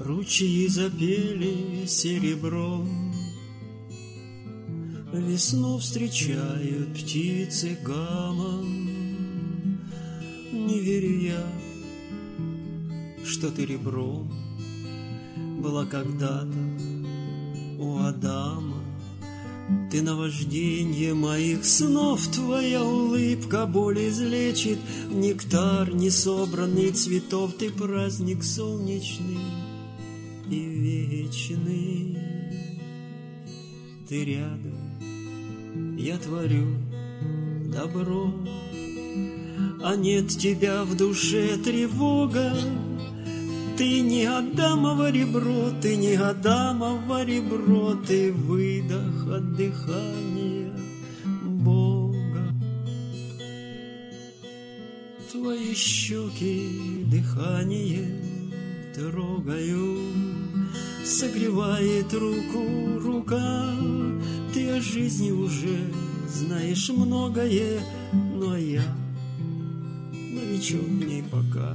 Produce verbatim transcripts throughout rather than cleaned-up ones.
Ручьи запели серебром, весну встречают птицы гамом. Не верю я, что ты ребром была когда-то у Адама. Ты наважденье моих снов, твоя улыбка боль излечит. Нектар несобранный цветов, ты праздник солнечный и вечный. Ты рядом, я творю добро, а нет тебя в душе тревога. Ты не Адамово ребро, ты не Адамово ребро, ты выдох от дыхания Бога. Твои щеки дыхание трогаю, согревает руку рука. Ты о жизни уже знаешь многое, но я новичок в ней пока.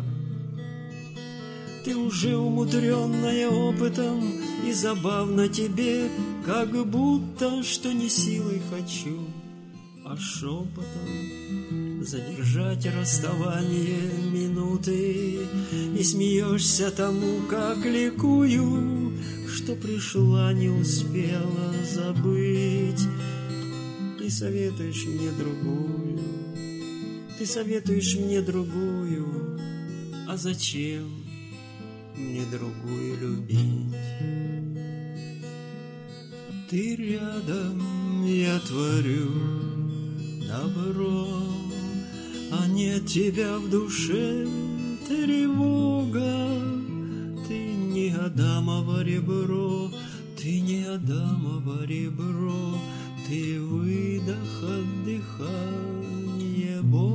Ты уже умудренная опытом, и забавно тебе, как будто, что не силой хочу, а шепотом задержать расставание минуты. И смеешься тому, как ликую, что пришла, не успела забыть. И советуешь мне другую, ты советуешь мне другую, а зачем мне другую любить? Ты рядом, я творю добро, а нет тебя в душе тревога. Ты не Адамово ребро, ты не Адамово ребро, ты выдох от дыхания Бога.